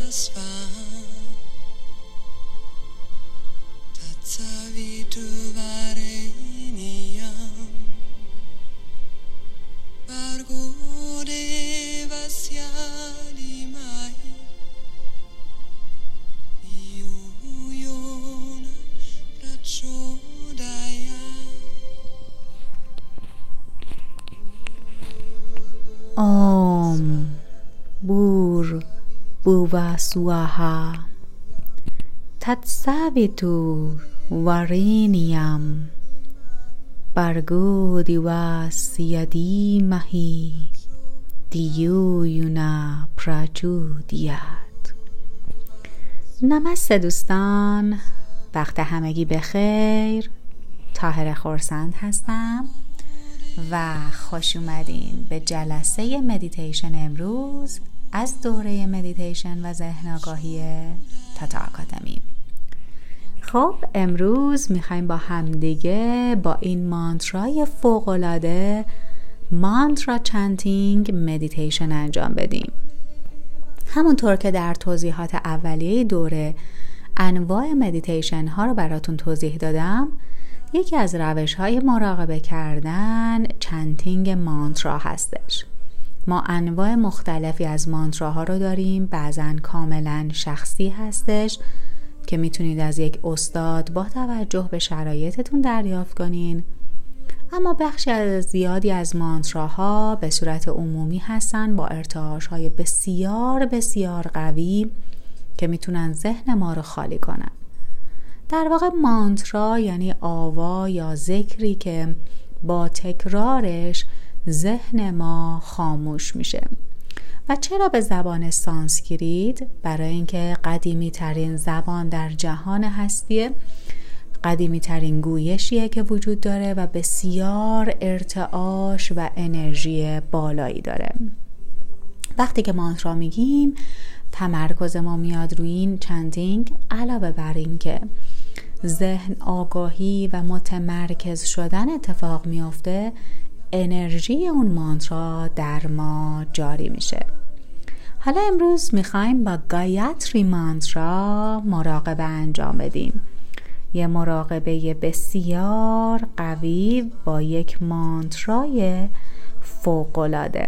was war. Tatsavitu vareniam Bargo devasya dhimai Yo na prachodaya. Om Bhur Bhuva Swaha Tatsavitur Varenyam Bargo Devasya Dhimahi Dhiyo Yona Prachodayat. نمسته دوستان، وقت همگی بخیر. طاهره خورسند هستم و خوش اومدین به جلسه مدیتیشن امروز از دوره مدیتیشن و ذهن آگاهی تاتا آکادمی. خب امروز میخوایم با همدیگه با این مانترای فوق‌العاده مانترا چنتینگ مدیتیشن انجام بدیم. همونطور که در توضیحات اولیه دوره انواع مدیتیشن ها رو براتون توضیح دادم، یکی از روش‌های مراقبه کردن چنتینگ مانترا هستش. ما انواع مختلفی از مانتراها رو داریم، بعضن کاملا شخصی هستش که میتونید از یک استاد با توجه به شرایطتون دریافت کنین، اما بخشی از زیادی از مانتراها به صورت عمومی هستن با ارتعاش‌های بسیار بسیار قوی که میتونن ذهن ما رو خالی کنن. در واقع مانترا یعنی آوا یا ذکری که با تکرارش ذهن ما خاموش میشه. و چرا به زبان سانسکریت؟ برای اینکه قدیمی ترین زبان در جهان هستیه، قدیمی ترین گویشیه که وجود داره و بسیار ارتعاش و انرژی بالایی داره. وقتی که مانترا میگیم تمرکز ما میاد روی این چنتینگ، علاوه بر این که ذهن آگاهی و متمرکز شدن اتفاق میفته، انرژی اون مانترا در ما جاری میشه. حالا امروز میخوایم با گایاتری مانترا مراقبه انجام بدیم. یه مراقبه بسیار قوی با یک مانترای فوق‌العاده.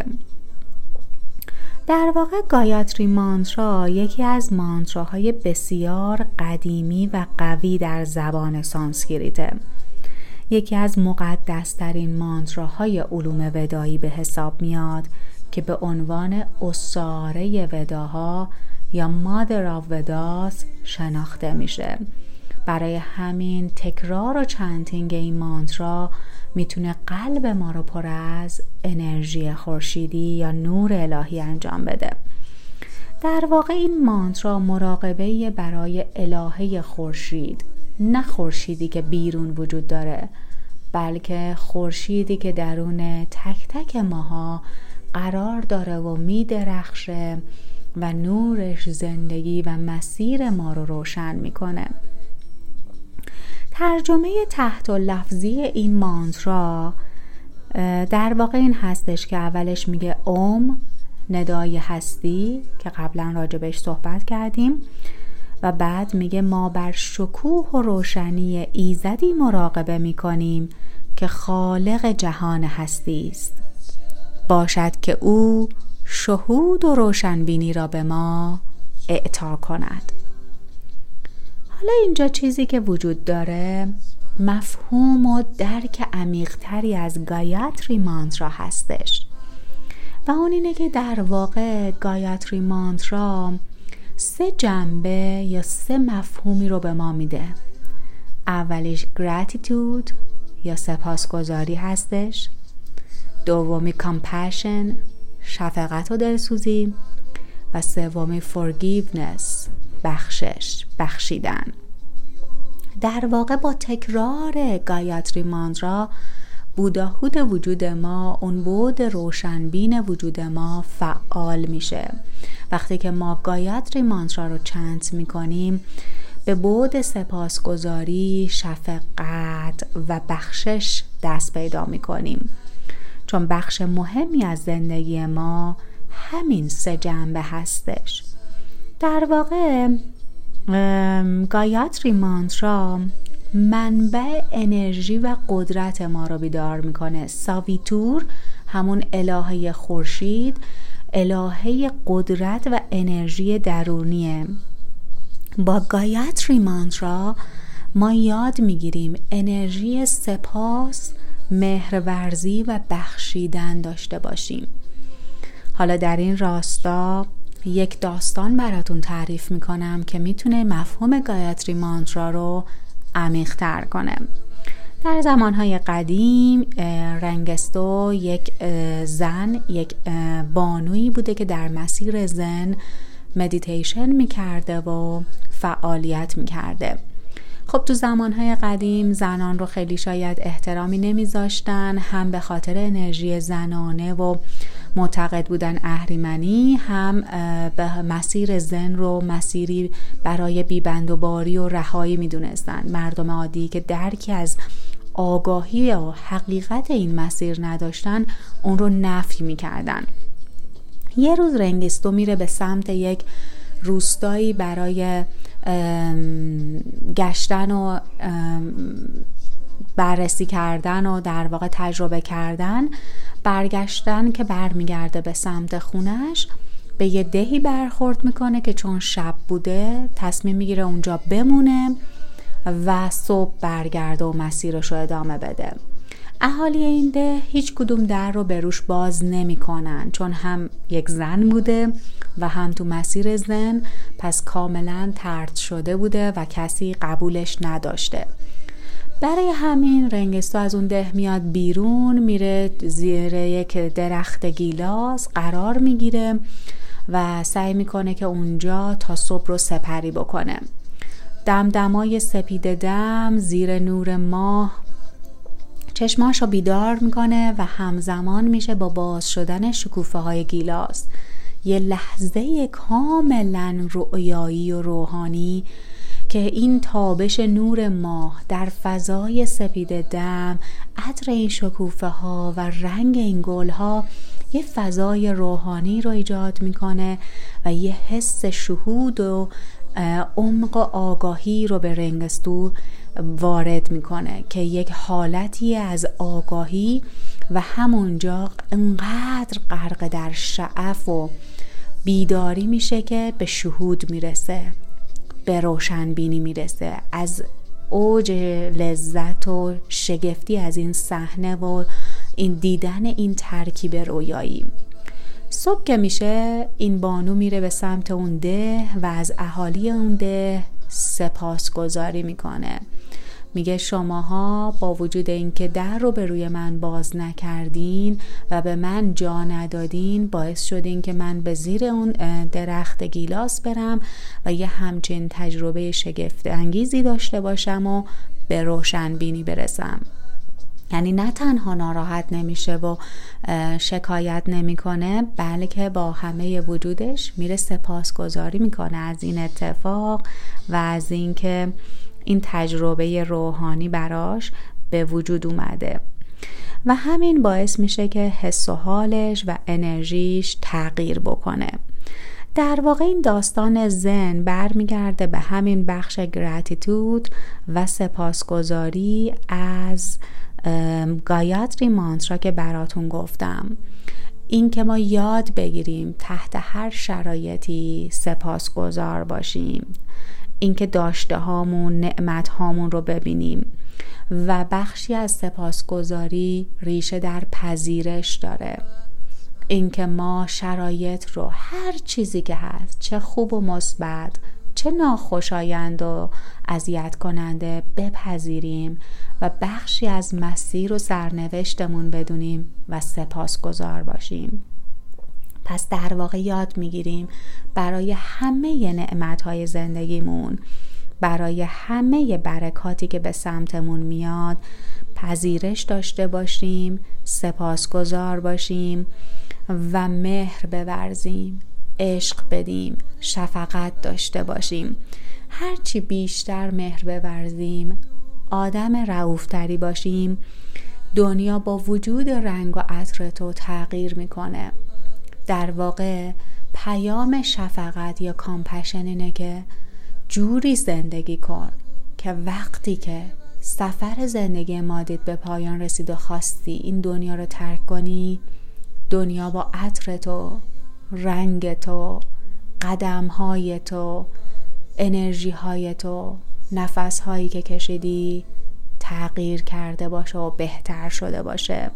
در واقع گایاتری مانترا یکی از مانتراهای بسیار قدیمی و قوی در زبان سانسکریته. یکی از مقدس‌ترین مانتراهای علوم ودایی به حساب میاد که به عنوان اسطوره وداها یا Mother of Vedas شناخته میشه. برای همین تکرار و چنتینگ این مانترا میتونه قلب ما رو پر از انرژی خورشیدی یا نور الهی انجام بده. در واقع این مانترا مراقبه برای الهه خورشید، نه خورشیدی که بیرون وجود داره، بلکه خورشیدی که درون تک تک ماها قرار داره و میدرخشه و نورش زندگی و مسیر ما رو روشن میکنه. ترجمه تحت لفظی این مانترا در واقع این هستش که اولش میگه اوم، ندای هستی که قبلا راجبش صحبت کردیم، و بعد میگه ما بر شکوه و روشنی ایزدی مراقبه میکنیم که خالق جهان هستی است. باشد که او شهود و روشنبینی را به ما اعطا کند. حالا اینجا چیزی که وجود داره مفهوم و درک عمیق‌تری از گایاتری مانترا هستش و اون اینه که در واقع گایاتری مانترا 3 جنبه یا 3 مفهومی رو به ما میده. اولیش gratitude یا سپاسگزاری هستش، دومی compassion شفقت و دلسوزی و سومی forgiveness بخشیدن. در واقع با تکرار گایاتری مانترا بوداهود وجود ما، اون بود روشنبین وجود ما فعال میشه. وقتی که ما گایاتری مانترا رو چنت میکنیم به بود سپاسگزاری، شفقت و بخشش دست پیدا میکنیم، چون بخش مهمی از زندگی ما همین 3 جنبه هستش. در واقع گایاتری مانترا منبع انرژی و قدرت ما رو بیدار میکنه. ساویتور همون الهه خورشید، الهه قدرت و انرژی درونیه. با گایاتری مانترا ما یاد میگیریم انرژی سپاس، مهرورزی و بخشیدن داشته باشیم. حالا در این راستا یک داستان براتون تعریف میکنم که میتونه مفهوم گایاتری مانترا رو عمیق‌تر کنه. در زمانهای قدیم رنگستو یک زن، یک بانویی بوده که در مسیر زن مدیتیشن میکرده و فعالیت میکرده. خب تو زمانهای قدیم زنان رو خیلی شاید احترامی نمیذاشتن، هم به خاطر انرژی زنانه و معتقد بودن اهریمنی، هم به مسیر زن رو مسیری برای بیبند و باری و رهایی میدونستن. مردم عادی که درکی از آگاهی و حقیقت این مسیر نداشتن اون رو نفی میکردن. یه روز رنگستو میره به سمت یک روستایی برای گشتن و بررسی کردن و در واقع تجربه کردن. برگشتن که برمیگرده به سمت خونش، به یه دهی برخورد میکنه که چون شب بوده تصمیم میگیره اونجا بمونه و صبح برگرده و مسیرش رو ادامه بده. اهالی این ده هیچ کدوم در رو به روش باز نمی کنن، چون هم یک زن بوده و هم تو مسیر زن، پس کاملا طرد شده بوده و کسی قبولش نداشته. برای همین رنگستو از اون ده میاد بیرون، میره زیر یک درخت گیلاس قرار میگیره و سعی میکنه که اونجا تا صبح رو سپری بکنه. دمدمای سپید دم زیر نور ماه چشماشو بیدار میکنه و همزمان میشه با باز شدن شکوفه های گیلاس. یه لحظه کاملا رؤیایی و روحانی که این تابش نور ماه در فضای سپید دم، عطر این شکوفه ها و رنگ این گل ها یه فضای روحانی رو ایجاد میکنه و یه حس شهود و عمق و آگاهی رو به رنگستو وارد میکنه که یک حالتی از آگاهی و همونجا انقدر غرق در شعف و بیداری میشه که به شهود میرسه، به روشنبینی میرسه، از اوج لذت و شگفتی از این صحنه و این دیدن این ترکیب رویایی. صبح که میشه این بانو میره به سمت اون ده و از اهالی اون ده سپاسگزاری میکنه. میگه شماها با وجود اینکه در رو به روی من باز نکردین و به من جا ندادین، باعث شدین که من به زیر اون درخت گیلاس برم و یه همچین تجربه شگفت انگیزی داشته باشم و به روشنبینی برسم. یعنی نه تنها ناراحت نمیشه و شکایت نمیکنه، بلکه با همه وجودش میره سپاسگزاری میکنه از این اتفاق و از اینکه این تجربه روحانی براش به وجود اومده و همین باعث میشه که حس و حالش و انرژیش تغییر بکنه. در واقع این داستان زن برمیگرده به همین بخش گراتیتود و سپاسگزاری از گایاتری مانترا که براتون گفتم. این که ما یاد بگیریم تحت هر شرایطی سپاسگزار باشیم، این که داشته هامون، نعمت هامون رو ببینیم و بخشی از سپاسگزاری ریشه در پذیرش داره. این که ما شرایط رو، هر چیزی که هست، چه خوب و مثبت چه ناخوشایند و اذیت کننده، بپذیریم و بخشی از مسیر و سرنوشتمون بدونیم و سپاسگزار باشیم. پس در واقع یاد میگیریم برای همه نعمت‌های زندگیمون، برای همه برکاتی که به سمتمون میاد، پذیرش داشته باشیم، سپاسگزار باشیم و مهر بورزیم، عشق بدیم، شفقت داشته باشیم. هرچی بیشتر مهر بورزیم، آدم رئوفتری باشیم، دنیا با وجود رنگ و عطر تو تغییر میکنه. در واقع پیام شفقت یا کامپشن اینه که جوری زندگی کن که وقتی که سفر زندگی مادیت به پایان رسید و خواستی این دنیا رو ترک کنی، دنیا با عطر تو، رنگ تو، قدم‌های تو، انرژی‌های تو، نفس‌هایی که کشیدی تغییر کرده باشه و بهتر شده باشه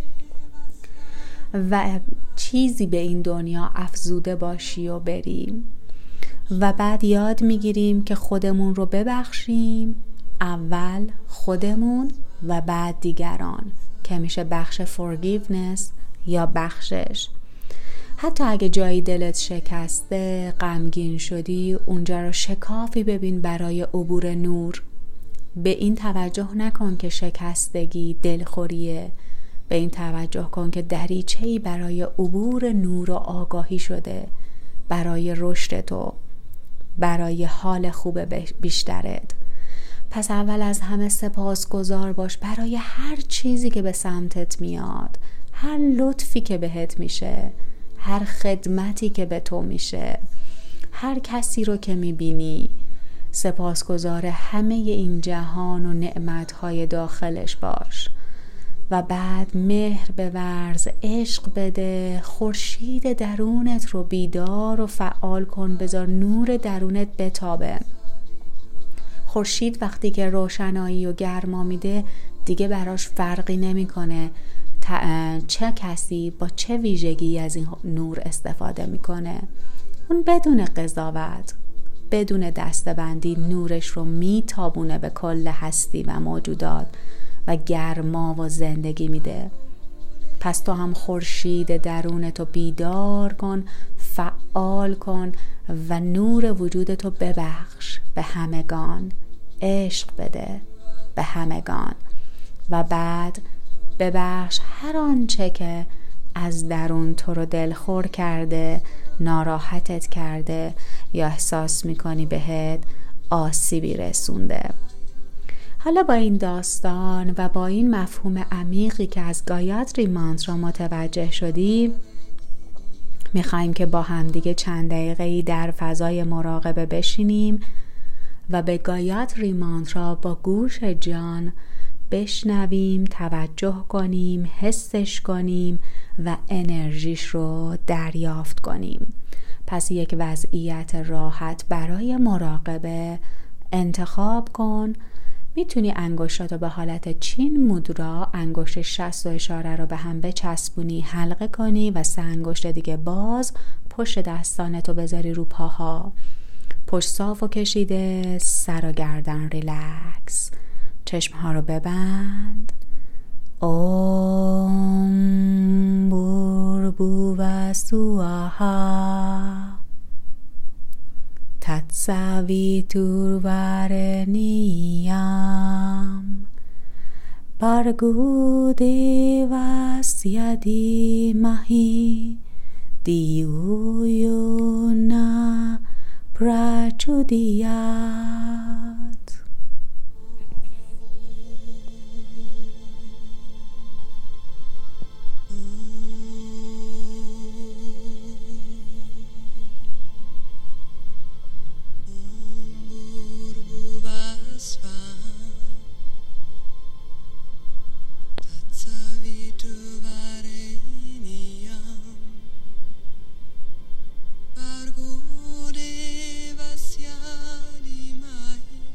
و چیزی به این دنیا افزوده باشی و بریم. و بعد یاد میگیریم که خودمون رو ببخشیم، اول خودمون و بعد دیگران، که میشه بخش forgiveness یا بخشش. حتی اگه جایی دلت شکسته، غمگین شدی، اونجا رو شکافی ببین برای عبور نور. به این توجه نکن که شکستگی دلخوریه، به این توجه کن که دریچه‌ای برای عبور نور و آگاهی شده، برای رشد تو، برای حال خوب بیشترت. پس اول از همه سپاسگزار باش برای هر چیزی که به سمتت میاد، هر لطفی که بهت میشه، هر خدمتی که به تو میشه، هر کسی رو که میبینی. سپاسگزار همه این جهان و نعمتهای داخلش باش و بعد مهر بورز، عشق بده، خورشید درونت رو بیدار و فعال کن، بذار نور درونت بتابه. خورشید وقتی که روشنایی و گرما میده دیگه براش فرقی نمیکنه چه کسی با چه ویژگی از این نور استفاده میکنه. اون بدون قضاوت، بدون دسته‌بندی نورش رو میتابونه به کل هستی و موجودات و گرما و زندگی میده. پس تو هم خورشید درونتو بیدار کن، فعال کن و نور وجودتو ببخش به همگان، عشق بده به همگان و بعد ببخش هر آنچه که از درون تو رو دلخور کرده، ناراحتت کرده یا احساس میکنی بهت آسیبی رسونده. حالا با این داستان و با این مفهوم عمیقی که از گایاتری مانترا متوجه شدی، میخوایم که با همدیگه چند دقیقه‌ای در فضای مراقبه بشینیم و به گایاتری مانترا با گوش جان بشنویم، توجه کنیم، حسش کنیم و انرژیش رو دریافت کنیم. پس یک وضعیت راحت برای مراقبه انتخاب کن. میتونی انگشتاتو به حالت چین مودرا، انگشت شست و اشاره رو به هم بچسبونی، حلقه کنی و 3 انگشت دیگه باز پشت دستانتو بذاری رو پاها. پشت صافو کشیده، سر و گردن ریلکس. چشمها رو ببند. اوم بوربووا سواها تتساویتورورنیام بارگو دیواسیا دیماهی دیویونا پراچودیات. Bargo devasya limahi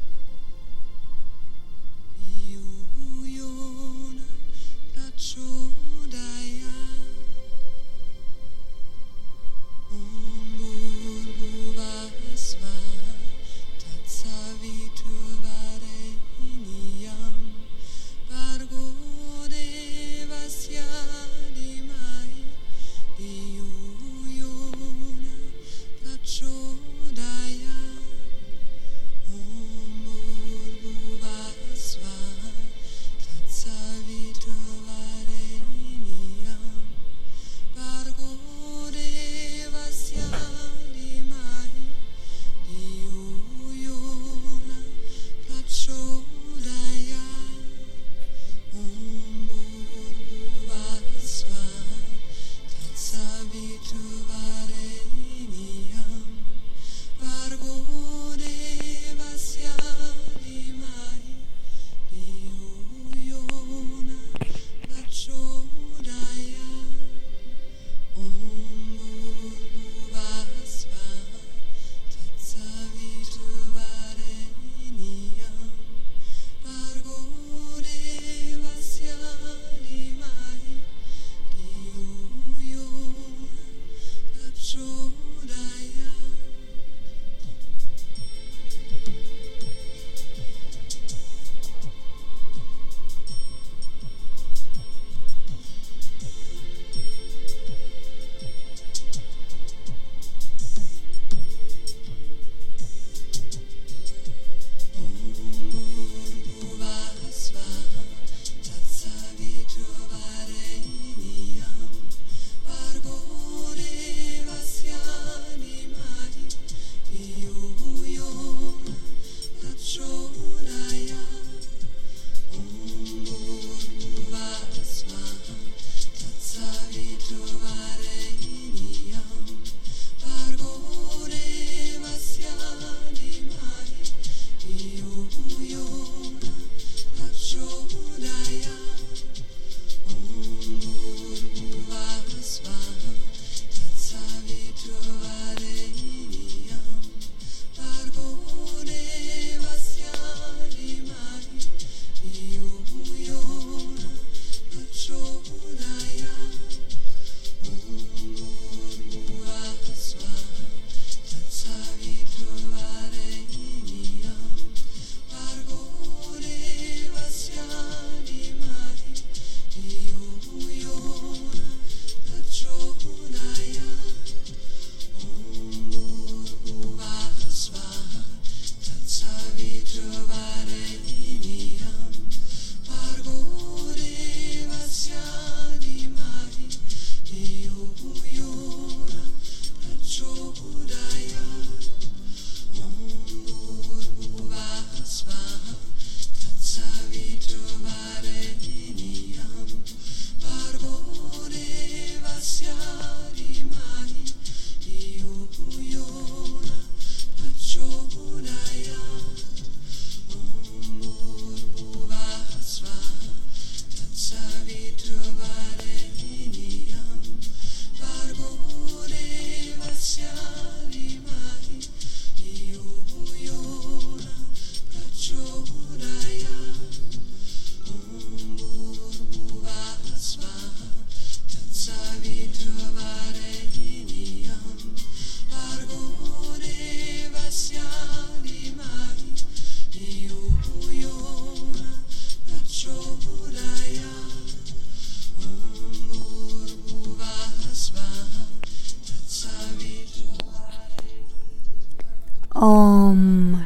Om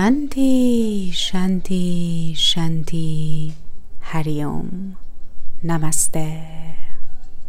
Shanti Shanti Shanti Hari Om Namaste.